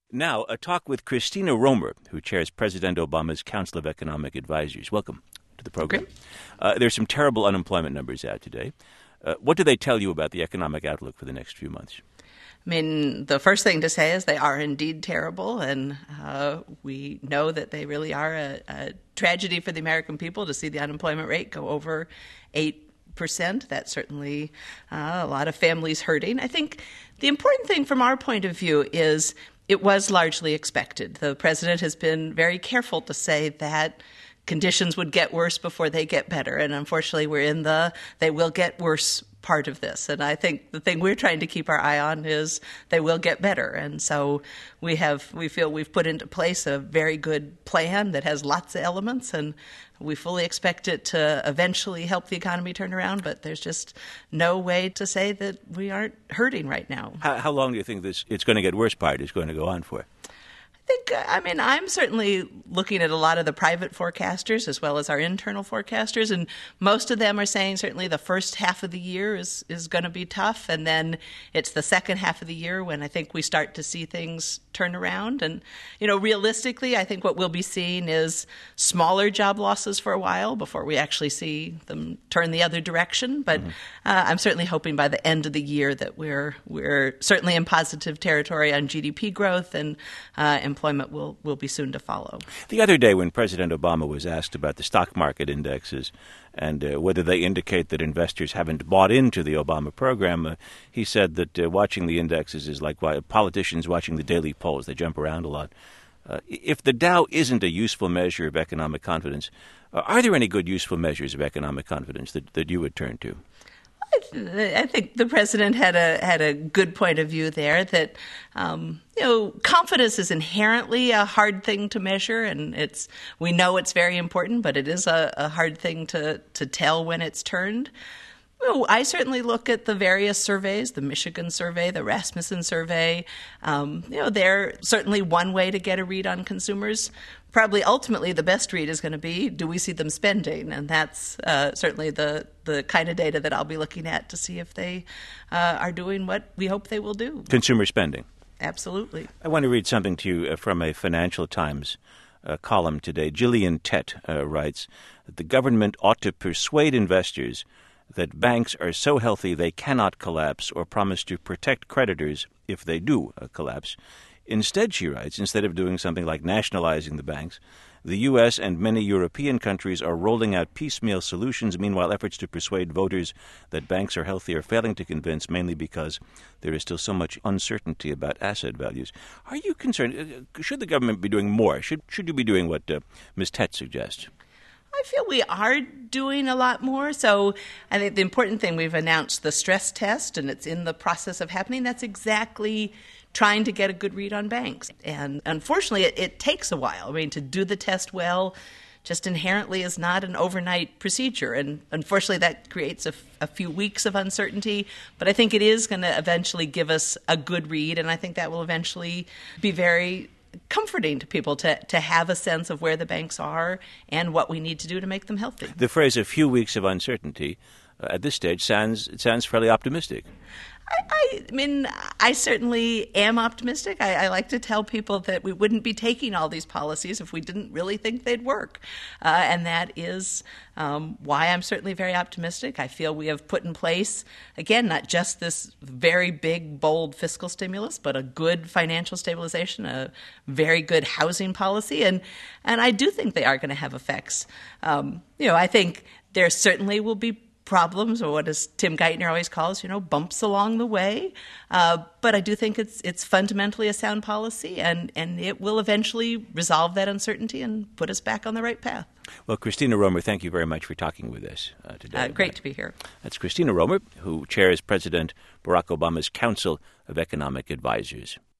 Now, a talk with Christina Romer, who chairs President Obama's Council of Economic Advisors. Welcome to the program. There's some terrible unemployment numbers out today. What do they tell you about the economic outlook for the next few months? I mean, the first thing to say is they are indeed terrible, and we know that they really are a tragedy for the American people to see the unemployment rate go over 8%. That's certainly a lot of families hurting. I think the important thing from our point of view is it was largely expected. The president has been very careful to say that conditions would get worse before they get better, and unfortunately we're in the they will get worse part of this. And I think the thing we're trying to keep our eye on is they will get better. And so we feel we've put into place a very good plan that has lots of elements, and we fully expect it to eventually help the economy turn around, but there's just no way to say that we aren't hurting right now. How long do you think this it's going to get worse part is going to go on for? I'm certainly looking at a lot of the private forecasters as well as our internal forecasters, and most of them are saying certainly the first half of the year is going to be tough, and then it's the second half of the year when I think we start to see things turn around. And, realistically, I think what we'll be seeing is smaller job losses for a while before we actually see them turn the other direction. But I'm certainly hoping by the end of the year that we're certainly in positive territory on GDP growth, and employment will be soon to follow. The other day when President Obama was asked about the stock market indexes and whether they indicate that investors haven't bought into the Obama program, he said that watching the indexes is like politicians watching the daily polls. They jump around a lot. If the Dow isn't a useful measure of economic confidence, are there any good useful measures of economic confidence that you would turn to? I think the president had a good point of view there that confidence is inherently a hard thing to measure, and we know it's very important, but it is a hard thing to tell when it's turned. I certainly look at the various surveys, the Michigan survey, the Rasmussen survey. They're certainly one way to get a read on consumers. Probably ultimately the best read is going to be, do we see them spending? And that's certainly the kind of data that I'll be looking at to see if they are doing what we hope they will do. Consumer spending. Absolutely. I want to read something to you from a Financial Times column today. Gillian Tett writes that the government ought to persuade investors that banks are so healthy they cannot collapse, or promise to protect creditors if they do collapse. Instead, she writes, instead of doing something like nationalizing the banks, the U.S. and many European countries are rolling out piecemeal solutions. Meanwhile, efforts to persuade voters that banks are healthy are failing to convince, mainly because there is still so much uncertainty about asset values. Are you concerned? Should the government be doing more? Should you be doing what Ms. Tett suggests? I feel we are doing a lot more. So I think the important thing, we've announced the stress test, and it's in the process of happening. That's exactly trying to get a good read on banks. And unfortunately, it takes a while. To do the test well just inherently is not an overnight procedure. And unfortunately, that creates a few weeks of uncertainty. But I think it is going to eventually give us a good read, and I think that will eventually be very comforting to people to have a sense of where the banks are and what we need to do to make them healthy. The phrase "a few weeks of uncertainty" at this stage sounds fairly optimistic. I certainly am optimistic. I like to tell people that we wouldn't be taking all these policies if we didn't really think they'd work. And that is why I'm certainly very optimistic. I feel we have put in place, again, not just this very big, bold fiscal stimulus, but a good financial stabilization, a very good housing policy. And I do think they are going to have effects. I think there certainly will be problems, or what as Tim Geithner always calls, bumps along the way. But I do think it's fundamentally a sound policy, and it will eventually resolve that uncertainty and put us back on the right path. Well, Christina Romer, thank you very much for talking with us today. Great to be here. That's Christina Romer, who chairs President Barack Obama's Council of Economic Advisors.